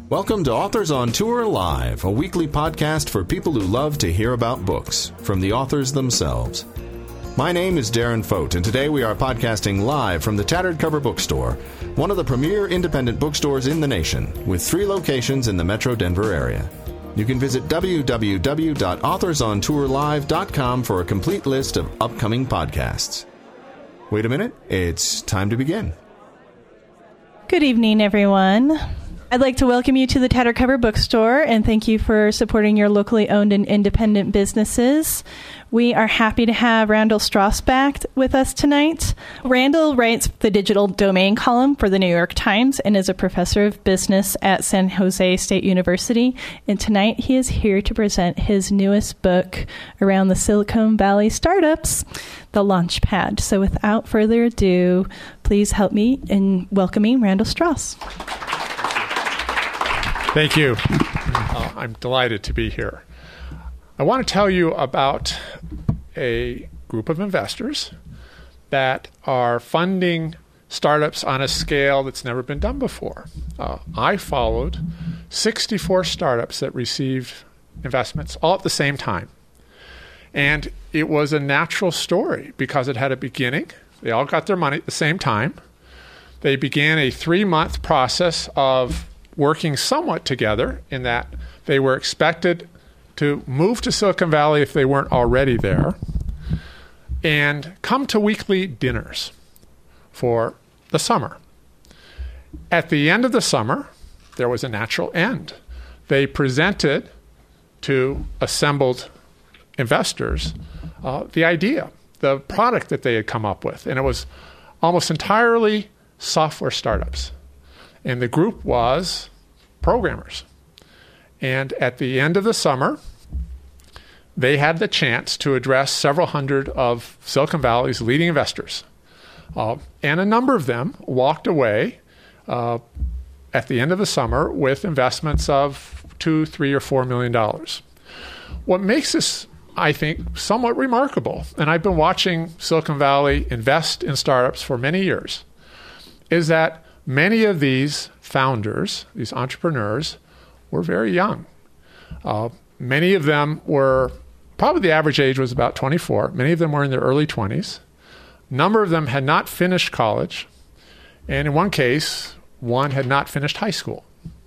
Welcome to Authors on Tour Live, a weekly podcast for people who love to hear about books from the authors themselves. My name is Darren Fote, and today we are podcasting live from the Tattered Cover Bookstore, one of the premier independent bookstores in the nation, with 3 locations in the Metro Denver area. You can visit www.authorsontourlive.com for a complete list of upcoming podcasts. Wait a minute, it's time to begin. Good evening, everyone. I'd like to welcome you to the Tattered Cover Bookstore and thank you for supporting your locally owned and independent businesses. We are happy to have Randall Strauss back with us tonight. Randall writes the digital domain column for the New York Times and is a professor of business at San Jose State University. And tonight he is here to present his newest book around the Silicon Valley startups, The Launchpad. So without further ado, please help me in welcoming Randall Strauss. Thank you. I'm delighted to be here. I want to tell you about a group of investors that are funding startups on a scale that's never been done before. I followed 64 startups that received investments all at the same time. And it was a natural story because it had a beginning. They all got their money at the same time. They began a 3-month process of working somewhat together in that they were expected to move to Silicon Valley if they weren't already there and come to weekly dinners for the summer. At the end of the summer, there was a natural end. They presented to assembled investors the idea, the product that they had come up with, and it was almost entirely software startups. And the group was programmers. And at the end of the summer, they had the chance to address several hundred of Silicon Valley's leading investors. And a number of them walked away at the end of the summer with investments of $2, $3, or $4 million. What makes this, I think, somewhat remarkable, and I've been watching Silicon Valley invest in startups for many years, is that many of these founders, these entrepreneurs, were very young. Many of them were, probably the average age was about 24. Many of them were in their early 20s. A number of them had not finished college. And in one case, one had not finished high school.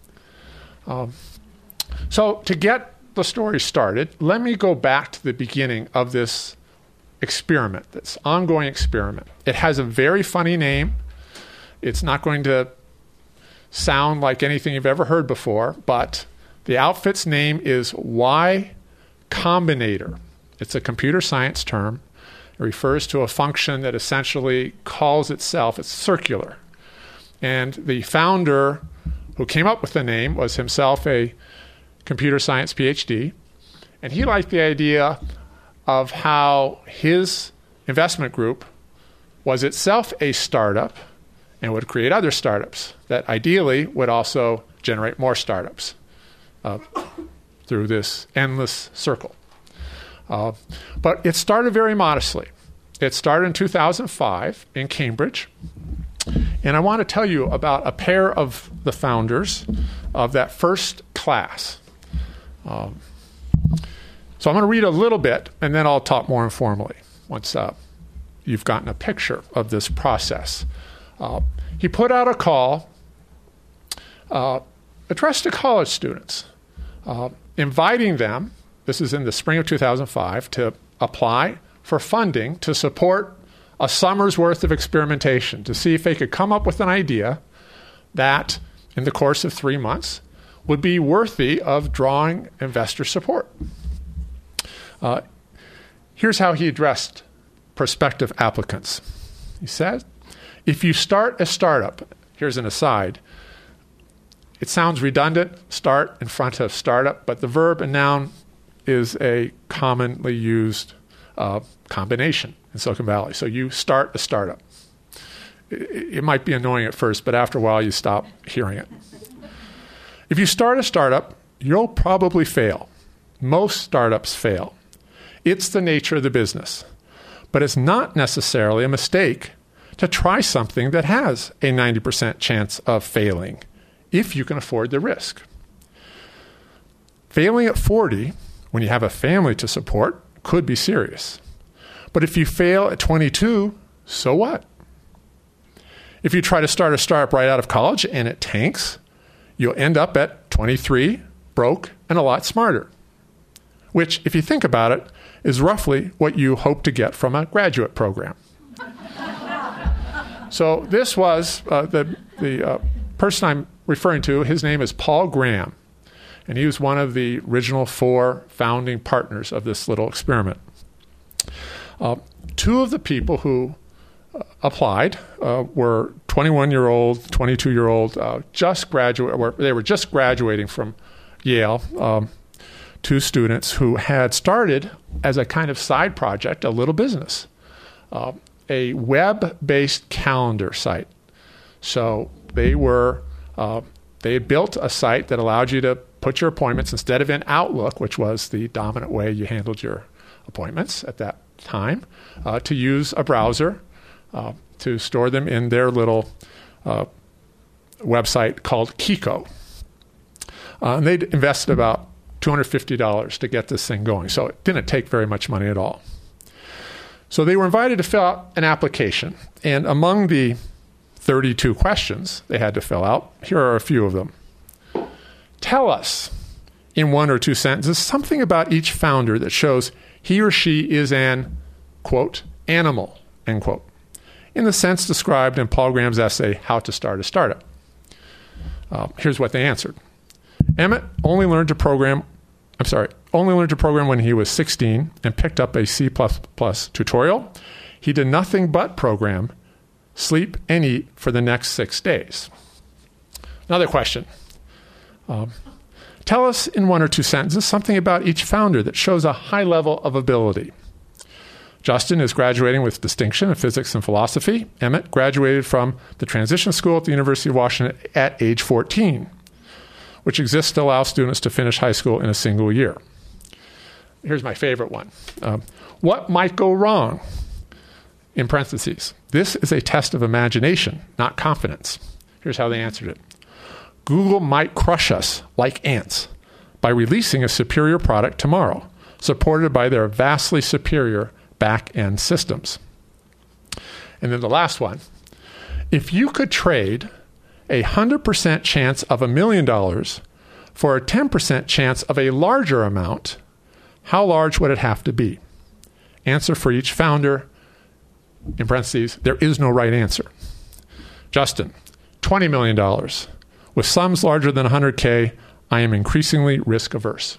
So to get the story started, let me go back to the beginning of this experiment, this ongoing experiment. It has a very funny name. It's not going to sound like anything you've ever heard before, but the outfit's name is Y Combinator. It's a computer science term. It refers to a function that essentially calls itself, it's circular. And the founder who came up with the name was himself a computer science PhD, and he liked the idea of how his investment group was itself a startup and would create other startups that ideally would also generate more startups through this endless circle. But it started very modestly. It started in 2005 in Cambridge. And I want to tell you about a pair of the founders of that first class. So I'm going to read a little bit, and then I'll talk more informally once you've gotten a picture of this process. He put out a call addressed to college students, inviting them, this is in the spring of 2005, to apply for funding to support a summer's worth of experimentation to see if they could come up with an idea that, in the course of 3 months, would be worthy of drawing investor support. Here's how he addressed prospective applicants. He said, if you start a startup, here's an aside, it sounds redundant, start in front of startup, but the verb and noun is a commonly used combination in Silicon Valley. So you start a startup. It might be annoying at first, but after a while you stop hearing it. If you start a startup, you'll probably fail. Most startups fail. It's the nature of the business. But it's not necessarily a mistake to try something that has a 90% chance of failing if you can afford the risk. Failing at 40, when you have a family to support, could be serious. But if you fail at 22, so what? If you try to start a startup right out of college and it tanks, you'll end up at 23, broke, and a lot smarter. Which, if you think about it, is roughly what you hope to get from a graduate program. So this was the person I'm referring to. His name is Paul Graham, and he was one of the original 4 founding partners of this little experiment. 2 of the people who applied were 21-year-old, 22-year-old, they were just graduating from Yale, 2 students who had started as a kind of side project, a little business, a web-based calendar site. So they had built a site that allowed you to put your appointments instead of in Outlook, which was the dominant way you handled your appointments at that time, to use a browser to store them in their little website called Kiko. And they'd invested about $250 to get this thing going. So it didn't take very much money at all. So they were invited to fill out an application. And among the 32 questions they had to fill out, here are a few of them. Tell us, in 1 or 2 sentences, something about each founder that shows he or she is an, quote, animal, end quote, in the sense described in Paul Graham's essay, How to Start a Startup. Here's what they answered. Emmett only learned to program when he was 16 and picked up a C++ tutorial. He did nothing but program, sleep, and eat for the next 6 days. Another question. Tell us in 1 or 2 sentences something about each founder that shows a high level of ability. Justin is graduating with distinction in physics and philosophy. Emmett graduated from the transition school at the University of Washington at age 14, which exists to allow students to finish high school in a single year. Here's my favorite one. What might go wrong? In parentheses, this is a test of imagination, not confidence. Here's how they answered it. Google might crush us like ants by releasing a superior product tomorrow, supported by their vastly superior back-end systems. And then the last one. If you could trade a 100% chance of $1 million for a 10% chance of a larger amount, how large would it have to be? Answer for each founder, in parentheses, there is no right answer. Justin, $20 million. With sums larger than 100K, I am increasingly risk averse.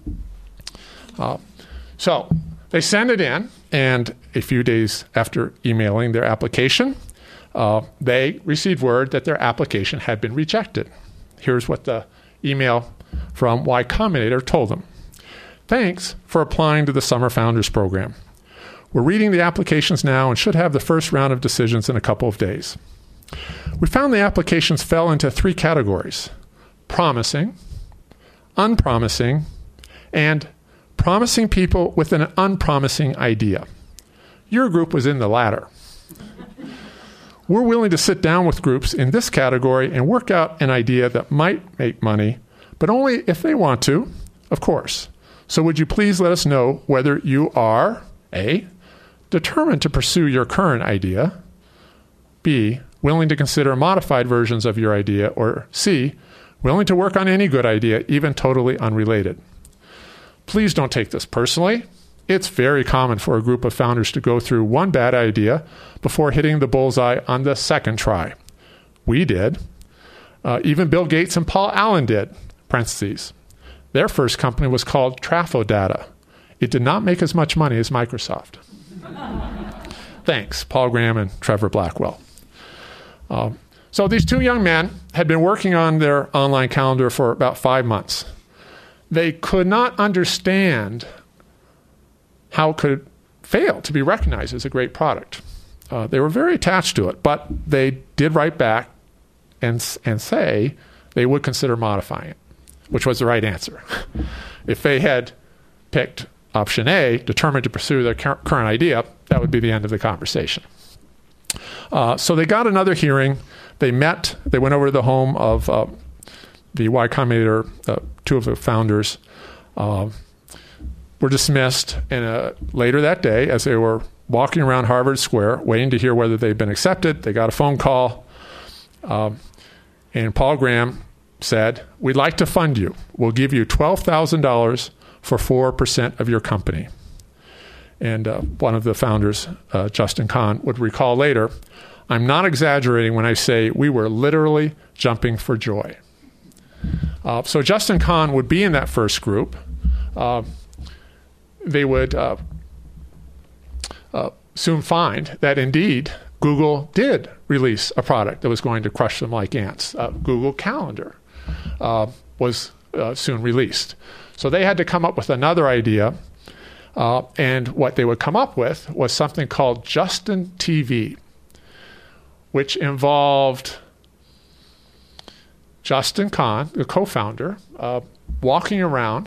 So they send it in, and a few days after emailing their application, they received word that their application had been rejected. Here's what the email from Y Combinator told them. Thanks for applying to the Summer Founders Program. We're reading the applications now and should have the first round of decisions in a couple of days. We found the applications fell into 3 categories: promising, unpromising, and promising people with an unpromising idea. Your group was in the latter. We're willing to sit down with groups in this category and work out an idea that might make money, but only if they want to, of course. So would you please let us know whether you are, A, determined to pursue your current idea, B, willing to consider modified versions of your idea, or C, willing to work on any good idea, even totally unrelated. Please don't take this personally. It's very common for a group of founders to go through one bad idea before hitting the bullseye on the second try. We did. Even Bill Gates and Paul Allen did, parentheses. Their first company was called Trafodata. It did not make as much money as Microsoft. Thanks, Paul Graham and Trevor Blackwell. So these 2 young men had been working on their online calendar for about 5 months. They could not understand how it could fail to be recognized as a great product. They were very attached to it, but they did write back and say they would consider modifying it, which was the right answer. If they had picked option A, determined to pursue their current idea, that would be the end of the conversation. So they got another hearing. They met. They went over to the home of the Y Combinator, two of the founders, were dismissed. And later that day, as they were walking around Harvard Square, waiting to hear whether they'd been accepted, they got a phone call. And Paul Graham said, "We'd like to fund you. We'll give you $12,000 for 4% of your company." And one of the founders, Justin Kahn, would recall later, "I'm not exaggerating when I say we were literally jumping for joy." So Justin Kahn would be in that first group. They would soon find that indeed Google did release a product that was going to crush them like ants. Google Calendar was soon released. So they had to come up with another idea. And what they would come up with was something called Justin TV, which involved Justin Kahn, the co-founder, walking around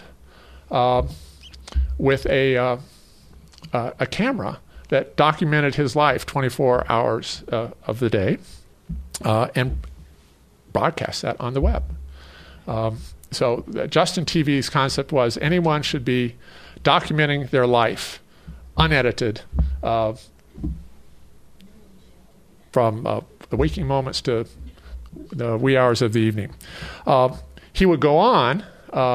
with a camera that documented his life 24 hours of the day and broadcast that on the web. So Justin TV's concept was anyone should be documenting their life, unedited, from the waking moments to the wee hours of the evening. He would go on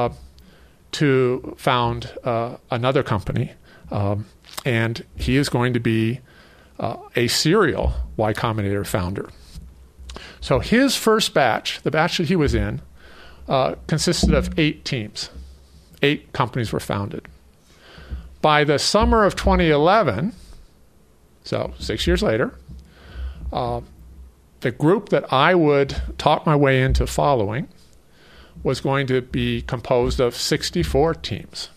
to found another company, and he is going to be a serial Y Combinator founder. So his first batch, the batch that he was in, consisted of 8 teams. 8 companies were founded. By the summer of 2011, so 6 years later, the group that I would talk my way into following was going to be composed of 64 teams,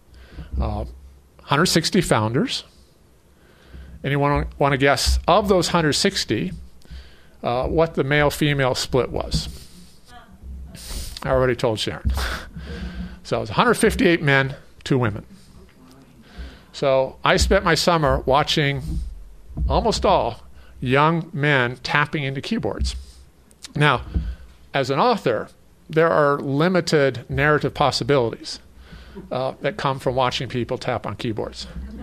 160 founders. Anyone want to guess, of those 160, what the male-female split was? I already told Sharon. So it was 158 men, 2 women. So I spent my summer watching almost all young men tapping into keyboards. Now, as an author, there are limited narrative possibilities that come from watching people tap on keyboards.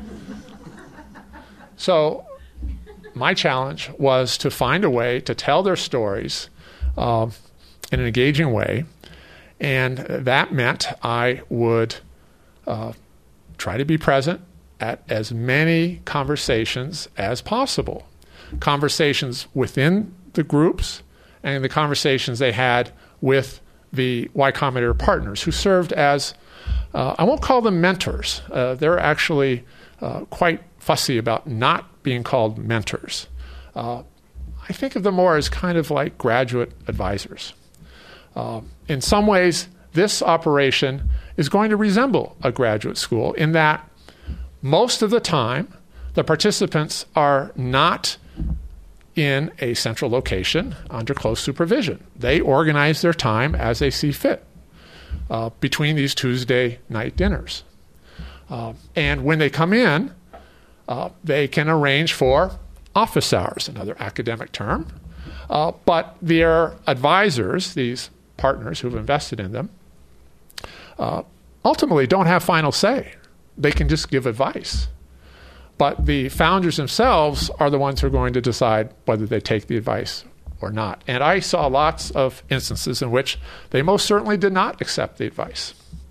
So my challenge was to find a way to tell their stories in an engaging way, and that meant I would try to be present at as many conversations as possible. Conversations within the groups and the conversations they had with the Y Combinator partners, who served as, I won't call them mentors. They're actually quite fussy about not being called mentors. I think of them more as kind of like graduate advisors. In some ways, this operation is going to resemble a graduate school in that most of the time, the participants are not in a central location under close supervision. They organize their time as they see fit between these Tuesday night dinners. And when they come in, they can arrange for office hours, another academic term. But their advisors, these partners who've invested in them, ultimately don't have final say. They can just give advice. But the founders themselves are the ones who are going to decide whether they take the advice or not. And I saw lots of instances in which they most certainly did not accept the advice.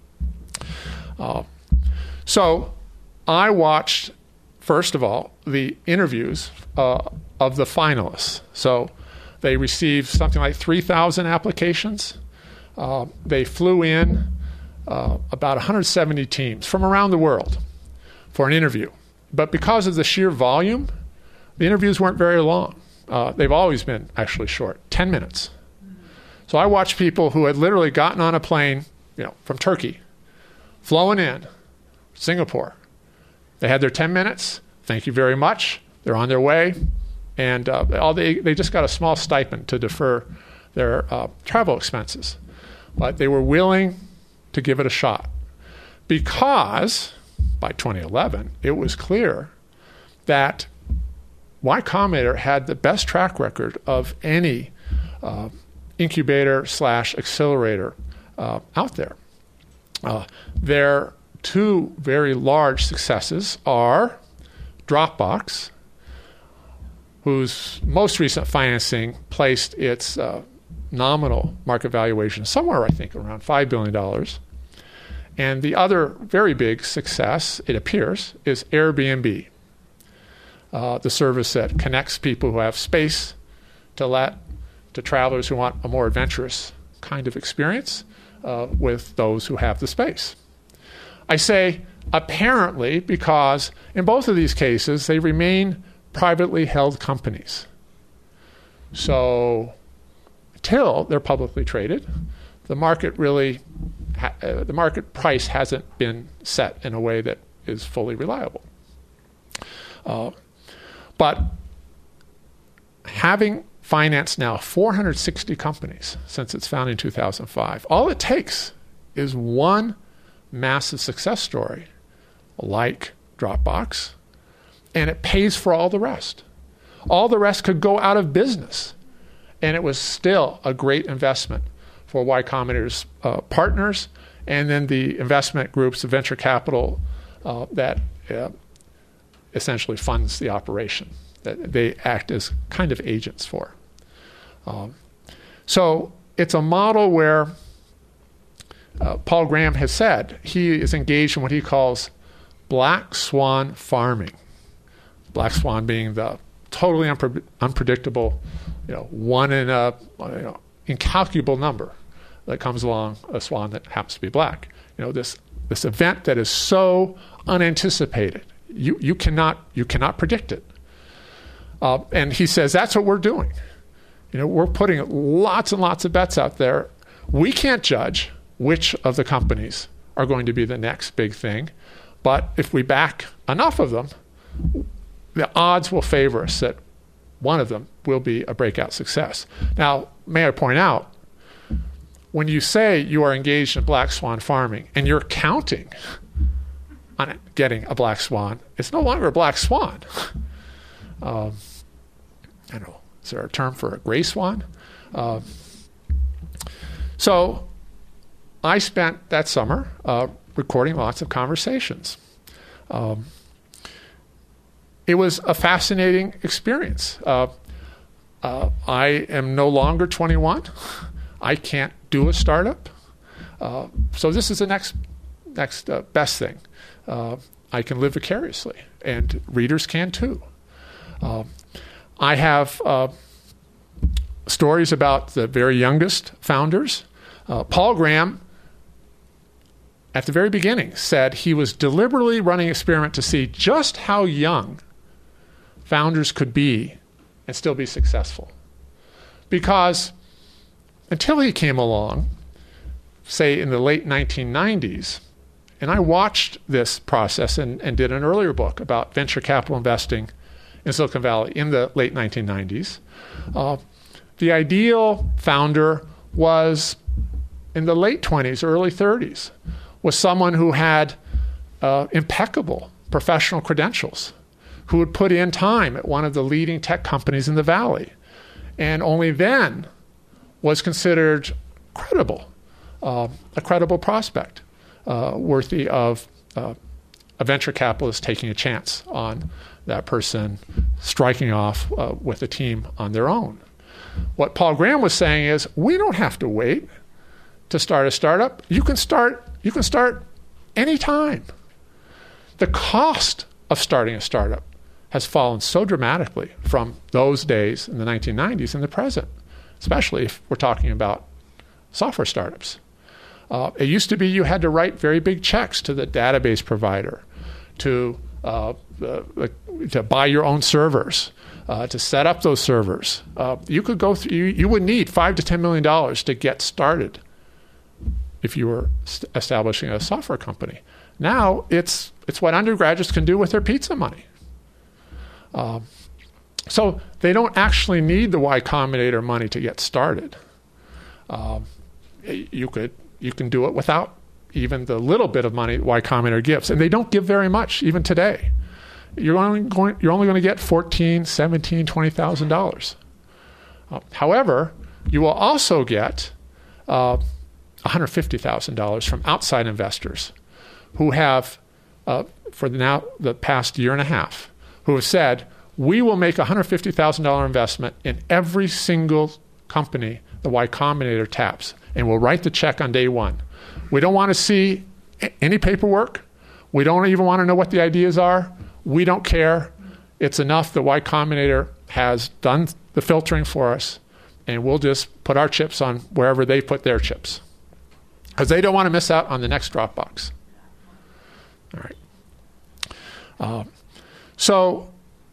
So I watched, first of all, the interviews of the finalists. So they received something like 3,000 applications. They flew in about 170 teams from around the world for an interview. But because of the sheer volume, the interviews weren't very long. They've always been actually short, 10 minutes. So I watched people who had literally gotten on a plane, from Turkey, flown in, Singapore. They had their 10 minutes. Thank you very much. They're on their way. And they just got a small stipend to defer their travel expenses. But they were willing to give it a shot because by 2011, it was clear that Y Combinator had the best track record of any incubator / accelerator out there. Their two very large successes are Dropbox, whose most recent financing placed its nominal market valuation somewhere, I think, around $5 billion. And the other very big success, it appears, is Airbnb, the service that connects people who have space to let to travelers who want a more adventurous kind of experience with those who have the space. I say apparently because in both of these cases, they remain privately held companies. So until they're publicly traded, the market the market price hasn't been set in a way that is fully reliable. But having financed now 460 companies since its founding in 2005, all it takes is one massive success story like Dropbox, and it pays for all the rest. All the rest could go out of business, and it was still a great investment for Y Combinator's partners, and then the investment groups, the venture capital that essentially funds the operation, that they act as kind of agents for. So it's a model where Paul Graham has said he is engaged in what he calls black swan farming. Black swan being the totally unpredictable, one in a incalculable number that comes along, a swan that happens to be black. This event that is so unanticipated, you cannot predict it. And he says that's what we're doing. We're putting lots and lots of bets out there. We can't judge which of the companies are going to be the next big thing, but if we back enough of them, the odds will favor us that one of them will be a breakout success. Now, may I point out, when you say you are engaged in black swan farming and you're counting on it getting a black swan, it's no longer a black swan. I don't know, is there a term for a gray swan? So I spent that summer recording lots of conversations. It was a fascinating experience. I am no longer 21. I can't do a startup. So this is the next best thing. I can live vicariously, and readers can too. I have stories about the very youngest founders. Paul Graham, at the very beginning, said he was deliberately running an experiment to see just how young founders could be and still be successful. Because until he came along, say in the late 1990s, and I watched this process and did an earlier book about venture capital investing in Silicon Valley in the late 1990s, the ideal founder was in the late 20s, early 30s, was someone who had impeccable professional credentials, who would put in time at one of the leading tech companies in the Valley, and only then was considered credible, a credible prospect, worthy of a venture capitalist taking a chance on that person striking off with a team on their own. What Paul Graham was saying is, we don't have to wait to start a startup. You can start anytime. The cost of starting a startup has fallen so dramatically from those days in the 1990s and the present, especially if we're talking about software startups. It used to be you had to write very big checks to the database provider to buy your own servers, to set up those servers. You could go through. You would need $5 to $10 million to get started if you were establishing a software company. Now it's what undergraduates can do with their pizza money. So they don't actually need the Y Combinator money to get started. You can do it without even the little bit of money Y Combinator gives, and they don't give very much even today. You're only going to get $14,000, $17,000, $20,000. However, You will also get $150,000 from outside investors who have, for the past year and a half, who have said, we will make a $150,000 investment in every single company the Y Combinator taps, and we'll write the check on day one. We don't want to see any paperwork. We don't even want to know what the ideas are. We don't care. It's enough that Y Combinator has done the filtering for us, and we'll just put our chips on wherever they put their chips, because they don't want to miss out on the next Dropbox. All right. So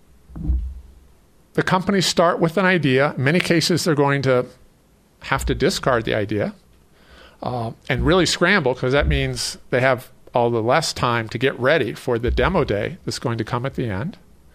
the companies start with an idea. In many cases, they're going to have to discard the idea and really scramble, because that means they have all the less time to get ready for the demo day that's going to come at the end.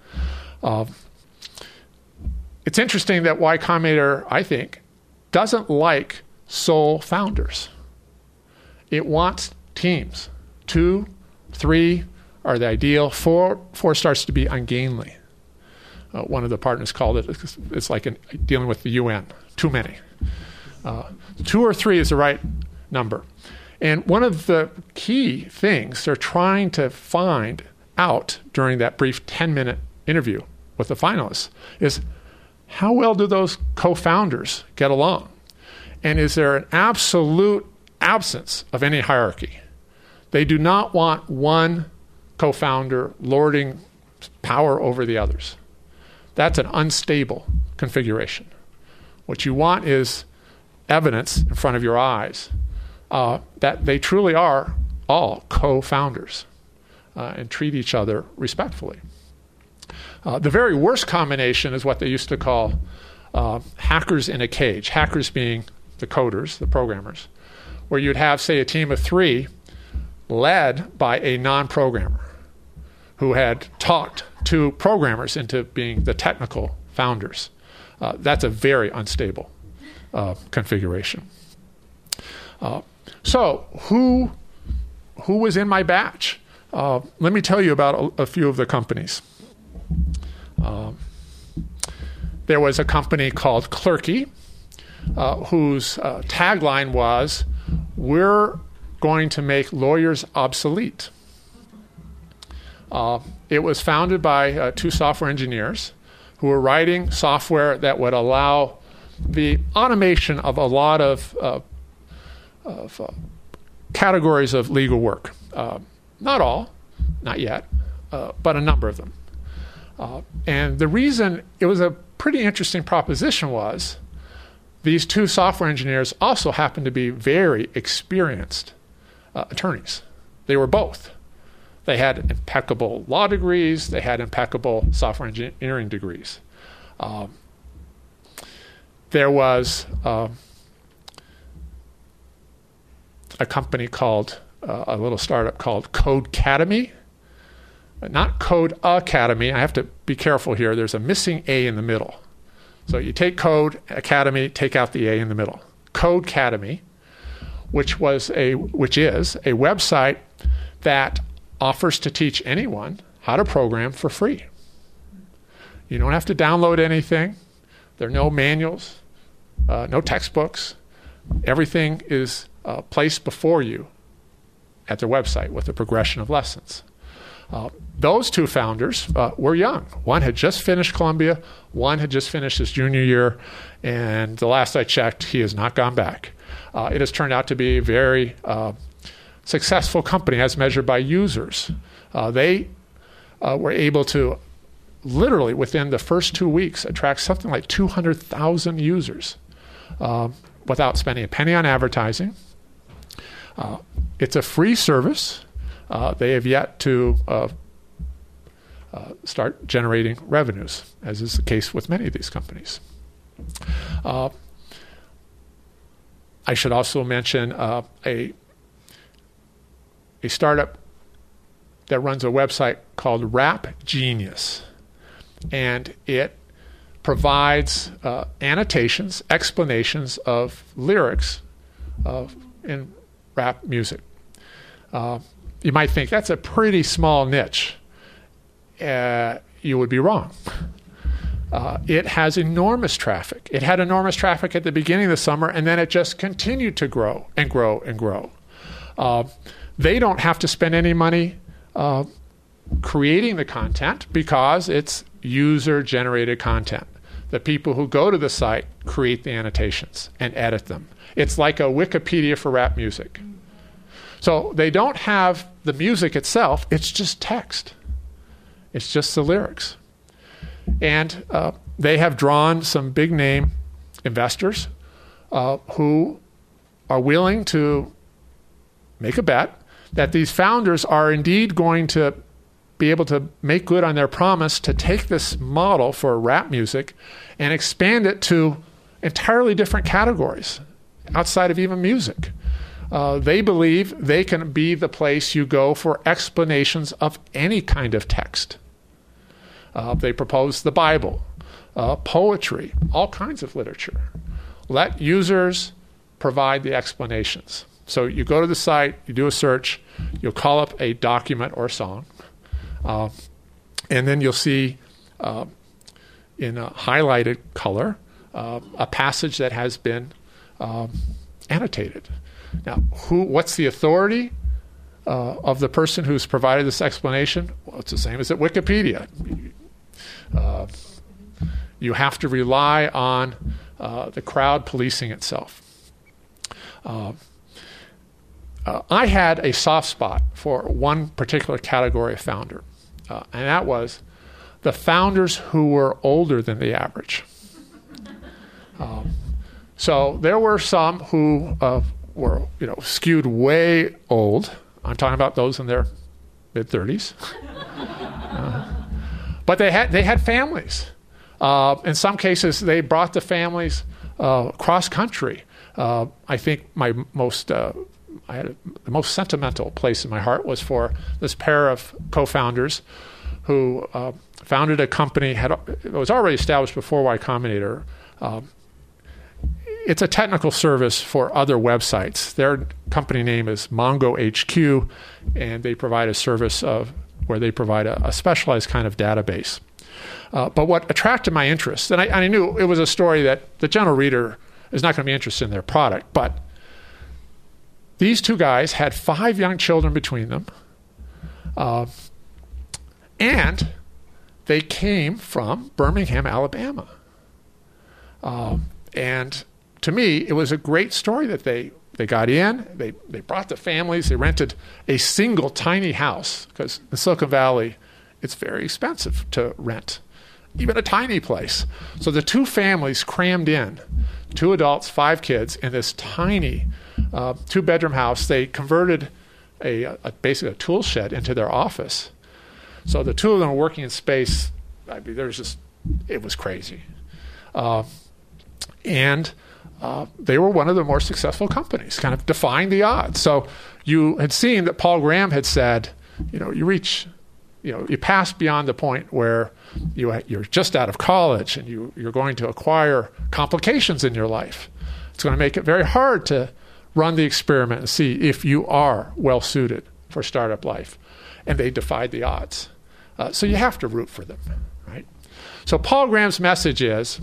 It's interesting that Y Combinator, I think, doesn't like sole founders. It wants teams. 2, 3 are the ideal. 4 starts to be ungainly. One of the partners called it, it's like dealing with the UN, too many. 2 or 3 is the right number. And one of the key things they're trying to find out during that brief 10-minute interview with the finalists is, how well do those co-founders get along? And is there an absolute absence of any hierarchy? They do not want one co-founder lording power over the others. That's an unstable configuration. What you want is evidence in front of your eyes that they truly are all co-founders and treat each other respectfully. The very worst combination is what they used to call hackers in a cage, hackers being the coders, the programmers, where you'd have, say, a team of 3 led by a non-programmer who had talked to programmers into being the technical founders. That's a very unstable configuration. So who was in my batch? Let me tell you about a few of the companies. There was a company called Clerky, whose tagline was, "We're going to make lawyers obsolete." It was founded by 2 software engineers who were writing software that would allow the automation of a lot of categories of legal work. Not all, not yet, but a number of them. And the reason it was a pretty interesting proposition was these 2 software engineers also happened to be very experienced attorneys. They were both. They had impeccable law degrees. They had impeccable software engineering degrees. There was a company called, a little startup called Codecademy. Not Code Academy. I have to be careful here. There's a missing A in the middle. So you take Code Academy, take out the A in the middle. Codecademy, which is a website that offers to teach anyone how to program for free. You don't have to download anything. There are no manuals, no textbooks. Everything is placed before you at their website with a progression of lessons. Those 2 founders were young. One had just finished Columbia. One had just finished his junior year. And the last I checked, he has not gone back. It has turned out to be a very successful company as measured by users. They were able to literally within the first 2 weeks attract something like 200,000 users without spending a penny on advertising. It's a free service. They have yet to start generating revenues, as is the case with many of these companies. I should also mention a startup that runs a website called Rap Genius, and it provides annotations, explanations of lyrics in rap music. You might think that's a pretty small niche. You would be wrong. It has enormous traffic. It had enormous traffic at the beginning of the summer, and then it just continued to grow and grow and grow. They don't have to spend any money creating the content because it's user-generated content. The people who go to the site create the annotations and edit them. It's like a Wikipedia for rap music. So they don't have the music itself. It's just text. It's just the lyrics. And they have drawn some big-name investors who are willing to make a bet that these founders are indeed going to be able to make good on their promise to take this model for rap music and expand it to entirely different categories outside of even music. They believe they can be the place you go for explanations of any kind of text. They propose the Bible, poetry, all kinds of literature. Let users provide the explanations. So you go to the site, you do a search, you'll call up a document or a song, and then you'll see in a highlighted color a passage that has been annotated. Now, what's the authority of the person who's provided this explanation? Well, it's the same as at Wikipedia. You have to rely on the crowd policing itself. I had a soft spot for one particular category of founder, and that was the founders who were older than the average. So there were some who were, skewed way old. I'm talking about those in their mid-30s. But they had families. In some cases, they brought the families cross country. I think the most sentimental place in my heart was for this pair of co-founders who founded a company. It was already established before Y Combinator. It's a technical service for other websites. Their company name is Mongo HQ, and they provide a service where they provide a specialized kind of database. But what attracted my interest, and I knew it was a story that the general reader is not going to be interested in their product, but these two guys had 5 young children between them, and they came from Birmingham, Alabama. And to me, it was a great story that they got in, they brought the families, they rented a single tiny house, because in Silicon Valley, it's very expensive to rent, even a tiny place. So the two families crammed in, 2 adults, 5 kids, in this tiny 2-bedroom house. They converted basically a tool shed into their office. So the two of them were working in space. I mean, it was crazy. And they were one of the more successful companies, kind of defying the odds. So you had seen that Paul Graham had said, you pass beyond the point where you're just out of college and you're going to acquire complications in your life. It's going to make it very hard to run the experiment and see if you are well suited for startup life. And they defied the odds. So you have to root for them, right? So Paul Graham's message is,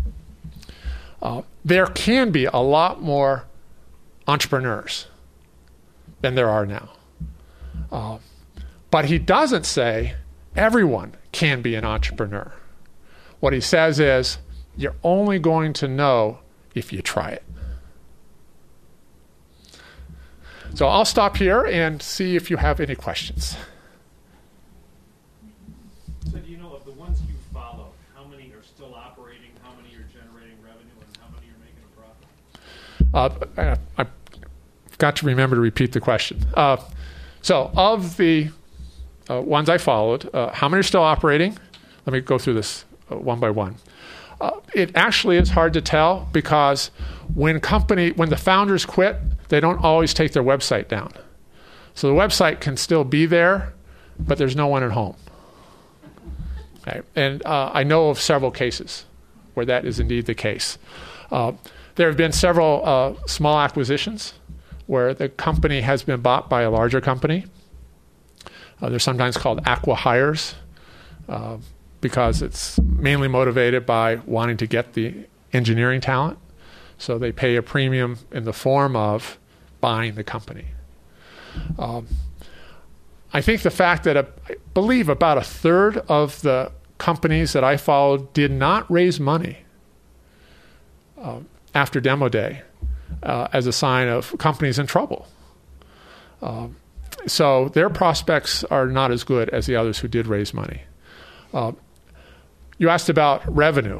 there can be a lot more entrepreneurs than there are now. But he doesn't say everyone can be an entrepreneur. What he says is, you're only going to know if you try it. So I'll stop here and see if you have any questions. So do you know, of the ones you follow, how many are still operating, how many are generating revenue, and how many are making a profit? I got to remember to repeat the question. So of the ones I followed, how many are still operating? Let me go through this one by one. It actually is hard to tell because when the founders quit, they don't always take their website down. So the website can still be there, but there's no one at home. Okay. And I know of several cases where that is indeed the case. There have been several small acquisitions where the company has been bought by a larger company. They're sometimes called acqui-hires. because it's mainly motivated by wanting to get the engineering talent. So they pay a premium in the form of buying the company. I think the fact that I believe about a third of the companies that I followed did not raise money after demo day as a sign of companies in trouble. So their prospects are not as good as the others who did raise money. You asked about revenue.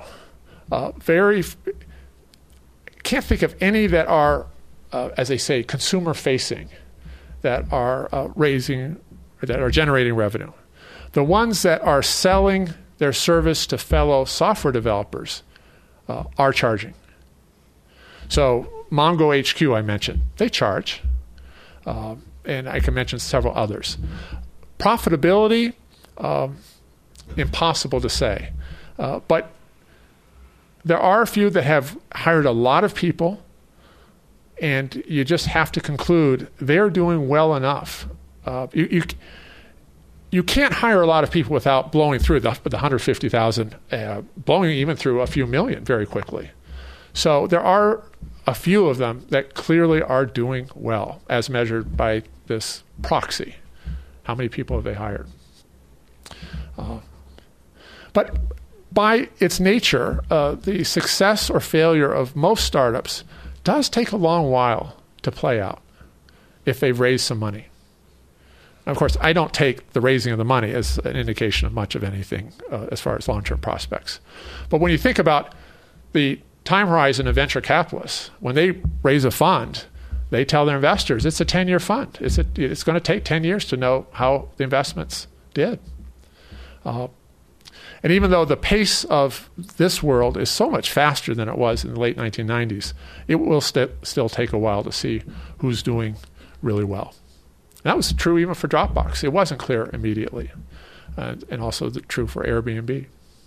Can't think of any that are, as they say, consumer-facing, that are generating revenue. The ones that are selling their service to fellow software developers are charging. So Mongo HQ, I mentioned, they charge, and I can mention several others. Profitability, impossible to say, but there are a few that have hired a lot of people, and you just have to conclude they're doing well enough. You can't hire a lot of people without blowing through the 150,000, blowing even through a few million very quickly. So there are a few of them that clearly are doing well, as measured by this proxy. How many people have they hired? But by its nature, the success or failure of most startups does take a long while to play out if they've raised some money. Of course, I don't take the raising of the money as an indication of much of anything as far as long-term prospects. But when you think about the time horizon of venture capitalists, when they raise a fund, they tell their investors it's a 10-year fund. It's going to take 10 years to know how the investments did. And even though the pace of this world is so much faster than it was in the late 1990s, it will still take a while to see who's doing really well. And that was true even for Dropbox. It wasn't clear immediately, and also true for Airbnb.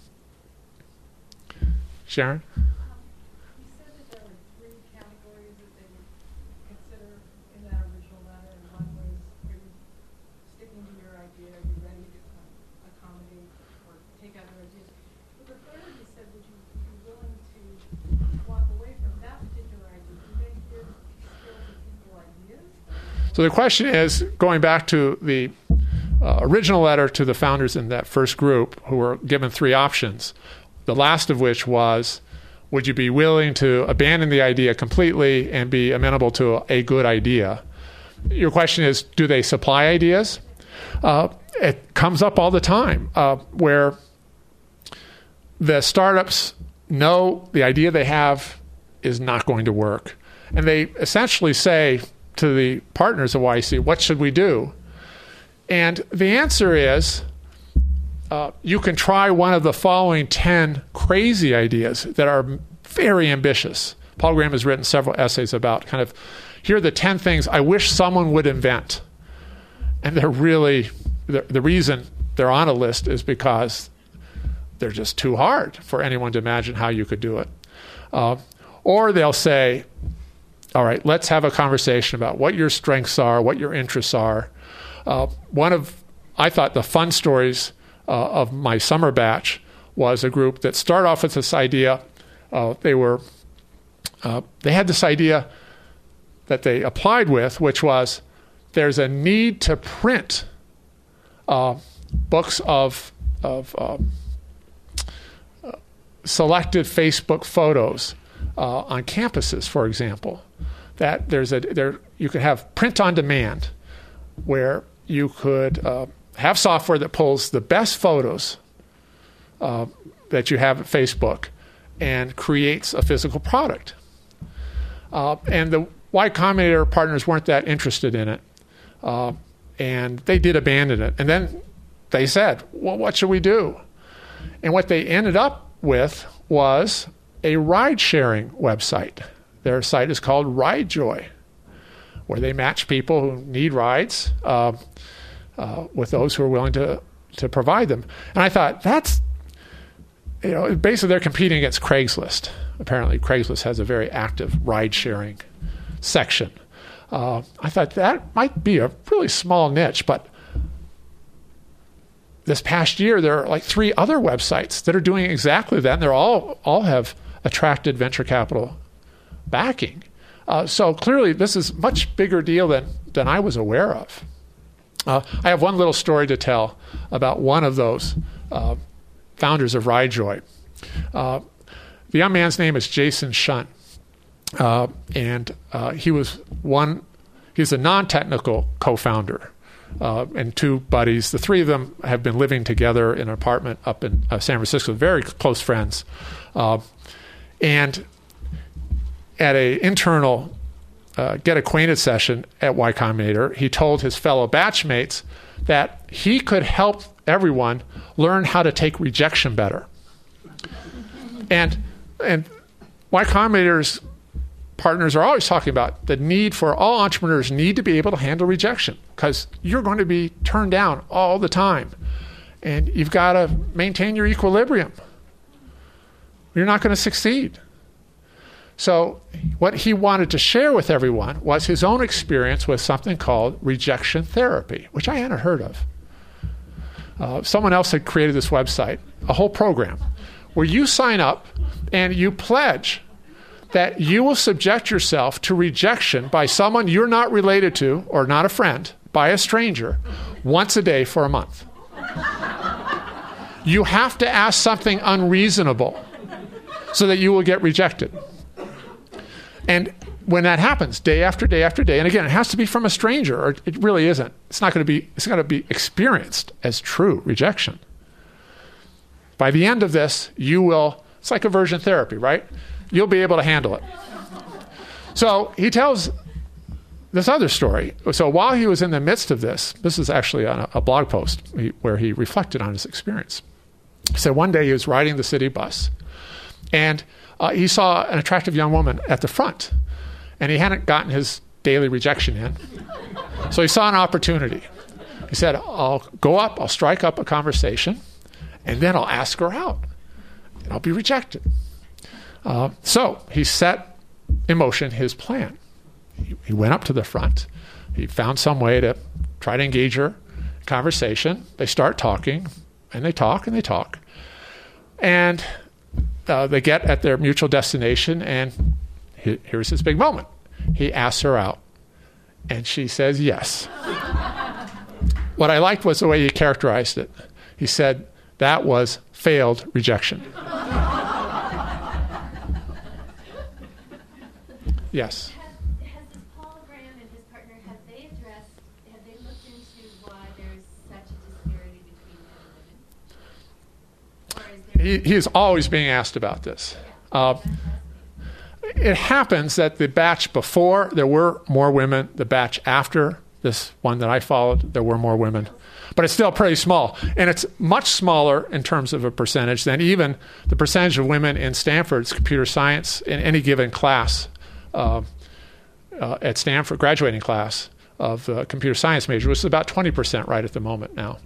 Sharon? You said that there were three categories that they would consider in that original letter, and one was are you sticking to your idea, are you ready to accommodate or take other ideas? But the third, you said, would you be willing to walk away from that particular idea? Do they give skilled people ideas? So the question is, going back to the original letter to the founders in that first group who were given three options, the last of which was, would you be willing to abandon the idea completely and be amenable to a good idea? Your question is, do they supply ideas? It comes up all the time where the startups know the idea they have is not going to work. And they essentially say to the partners of YC, what should we do? And the answer is, you can try one of the following 10 crazy ideas that are very ambitious. Paul Graham has written several essays about kind of, here are the 10 things I wish someone would invent. And they're really, the reason they're on a list is because they're just too hard for anyone to imagine how you could do it. Or they'll say, all right, let's have a conversation about what your strengths are, what your interests are. One of, I thought, the fun stories of my summer batch was a group that started off with this idea. They had this idea that they applied with, which was there's a need to print books of selected Facebook photos on campuses, for example. That you could have print on demand, where you could have software that pulls the best photos that you have at Facebook and creates a physical product. And the Y Combinator partners weren't that interested in it, and they did abandon it. And then they said, well, what should we do? And what they ended up with was a ride-sharing website. Their site is called RideJoy, where they match people who need rides with those who are willing to provide them. And I thought, that's, basically they're competing against Craigslist. Apparently Craigslist has a very active ride-sharing section. I thought that might be a really small niche, but this past year, there are like 3 other websites that are doing exactly that, and they're all have attracted venture capital backing. So clearly, this is a much bigger deal than I was aware of. I have one little story to tell about one of those founders of RideJoy. The young man's name is Jason Shunt, and he's a non-technical co-founder. And 2 buddies. The 3 of them have been living together in an apartment up in San Francisco, very close friends. And at an internal get acquainted session at Y Combinator, he told his fellow batchmates that he could help everyone learn how to take rejection better. And Y Combinator's partners are always talking about the need for all entrepreneurs need to be able to handle rejection, because you're going to be turned down all the time. And you've got to maintain your equilibrium. You're not going to succeed. So what he wanted to share with everyone was his own experience with something called rejection therapy, which I hadn't heard of. Someone else had created this website, a whole program, where you sign up and you pledge that you will subject yourself to rejection by someone you're not related to or not a friend, by a stranger, once a day for a month. You have to ask something unreasonable so that you will get rejected. And when that happens, day after day after day, and again, it has to be from a stranger, or it really isn't. It's going to be experienced as true rejection. By the end of this, it's like aversion therapy, right? You'll be able to handle it. So he tells this other story. So while he was in the midst of this is actually on a blog post where he reflected on his experience. He said one day he was riding the city bus, and he saw an attractive young woman at the front, and he hadn't gotten his daily rejection in. So he saw an opportunity. He said, I'll strike up a conversation, and then I'll ask her out, and I'll be rejected. So he set in motion his plan. He went up to the front. He found some way to try to engage her in conversation. They start talking, and they talk, and they talk. And they get at their mutual destination, and here's his big moment. He asks her out, and she says yes. What I liked was the way he characterized it. He said, that was failed rejection. Yes. Has this Paul Graham and his partner, have they looked into why there's such a disparity between men and women? He is always being asked about this. It happens that the batch before, there were more women. The batch after this one that I followed, there were more women. But it's still pretty small. And it's much smaller in terms of a percentage than even the percentage of women in Stanford's computer science in any given class. At Stanford, graduating class of the computer science major, which is about 20% right at the moment now.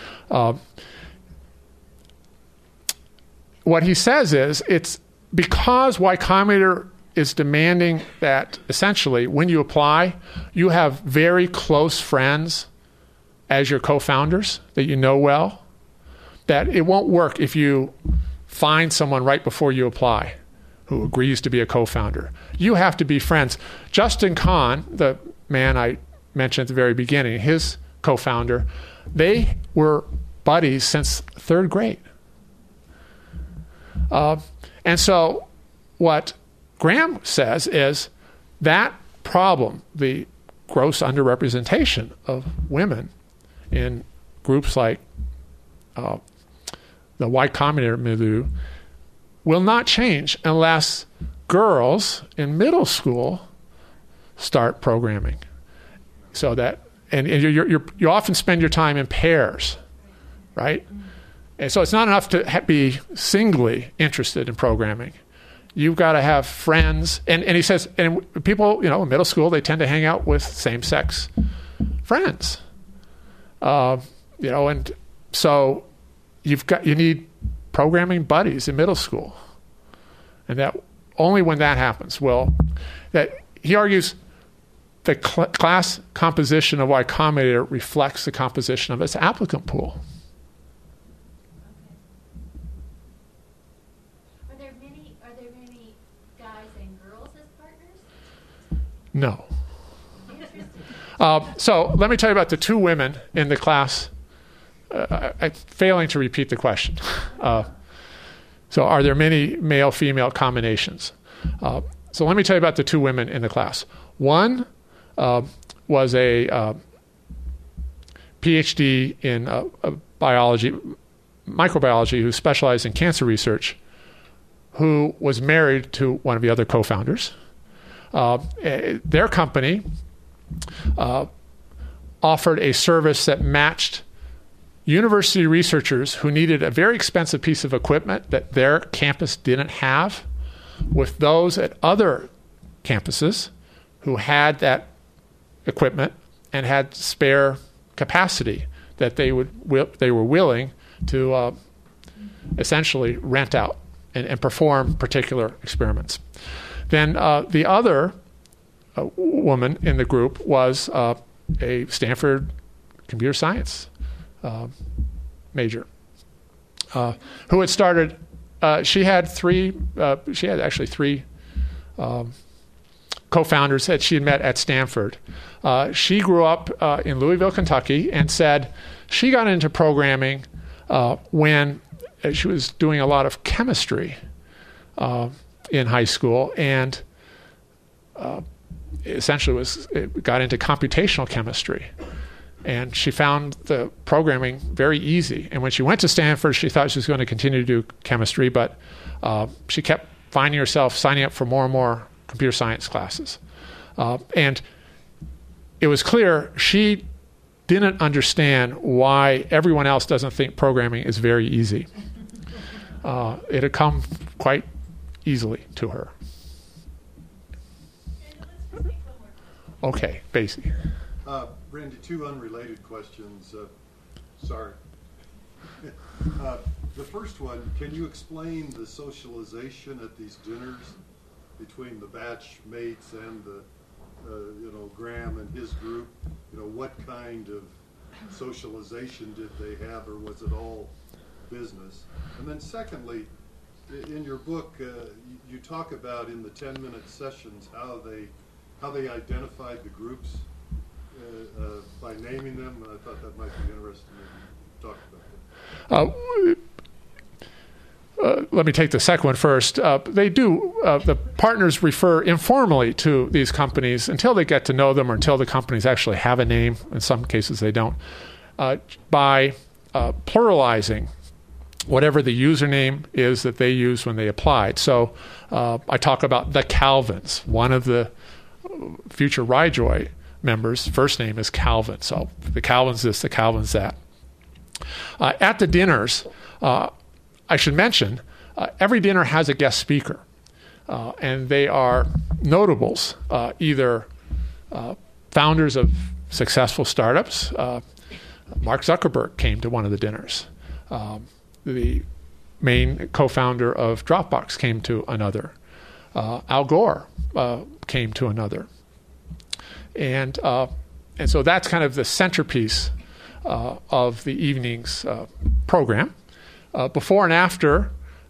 What he says is it's because Y Combinator is demanding that essentially when you apply, you have very close friends as your co-founders that you know well, that it won't work if you find someone right before you apply who agrees to be a co-founder. You have to be friends. Justin Kahn, the man I mentioned at the very beginning, his co-founder, they were buddies since 3rd grade. And so what Graham says is that problem, the gross underrepresentation of women in groups like the Y Combinator milieu, will not change unless girls in middle school start programming. So that, and you often spend your time in pairs, right? And so it's not enough to be singly interested in programming. You've got to have friends. And he says, and people, in middle school, they tend to hang out with same-sex friends. And so you need programming buddies in middle school. And that only when that happens that he argues the class composition of Y Combinator reflects the composition of its applicant pool. No. So let me tell you about the two women in the class. I'm failing to repeat the question. So are there many male-female combinations? So let me tell you about the two women in the class. One was a PhD in microbiology, who specialized in cancer research, who was married to one of the other co-founders. Their company offered a service that matched university researchers who needed a very expensive piece of equipment that their campus didn't have with those at other campuses who had that equipment and had spare capacity that they were willing to essentially rent out and perform particular experiments. Then the other woman in the group was a Stanford computer science major who had started. She had actually three co-founders that she had met at Stanford. She grew up in Louisville, Kentucky, and said she got into programming when she was doing a lot of chemistry in high school, and essentially got into computational chemistry. And she found the programming very easy. And when she went to Stanford, she thought she was going to continue to do chemistry, but she kept finding herself signing up for more and more computer science classes. And it was clear she didn't understand why everyone else doesn't think programming is very easy. It had come quite easily to her. Okay, Basie. Randy, two unrelated questions. Sorry. The first one, can you explain the socialization at these dinners between the batch mates and the, Graham and his group? What kind of socialization did they have, or was it all business? And then secondly, in your book, you talk about in the 10-minute sessions how they identified the groups by naming them, and I thought that might be interesting to talk about that. Let me take the second one first. They do, the partners refer informally to these companies until they get to know them, or until the companies actually have a name. In some cases they don't. By pluralizing whatever the username is that they used when they applied. So I talk about the Calvins. One of the future RyJoy members' first name is Calvin. So the Calvins this, the Calvins that. At the dinners, I should mention, every dinner has a guest speaker, and they are notables, either founders of successful startups. Mark Zuckerberg came to one of the dinners. The main co-founder of Dropbox came to another. Al Gore came to another. And so that's kind of the centerpiece of the evening's program. Before and after,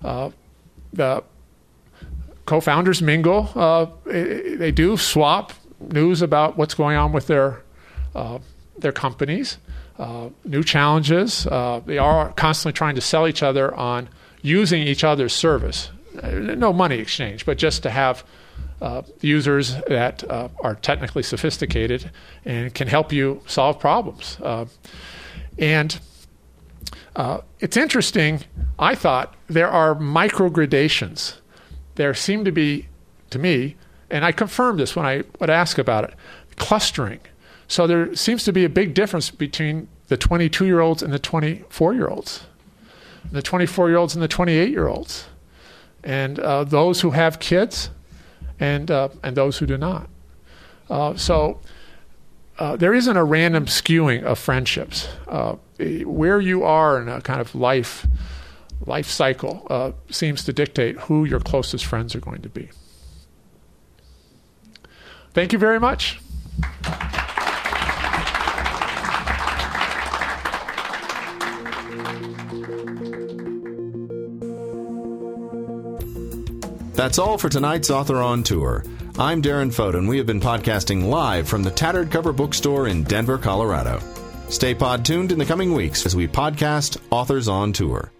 the co-founders mingle. They do swap news about what's going on with their companies, new challenges. They are constantly trying to sell each other on using each other's service. No money exchange, but just to have users that are technically sophisticated and can help you solve problems. And it's interesting, I thought, there are microgradations. There seem to be, to me, and I confirmed this when I would ask about it, clustering. So there seems to be a big difference between the 22-year-olds and the 24-year-olds, the 24-year-olds and the 28-year-olds, and those who have kids and those who do not. So there isn't a random skewing of friendships. Where you are in a kind of life cycle seems to dictate who your closest friends are going to be. Thank you very much. That's all for tonight's Author on Tour. I'm Darren Fote, and we have been podcasting live from the Tattered Cover Bookstore in Denver, Colorado. Stay pod tuned in the coming weeks as we podcast Authors on Tour.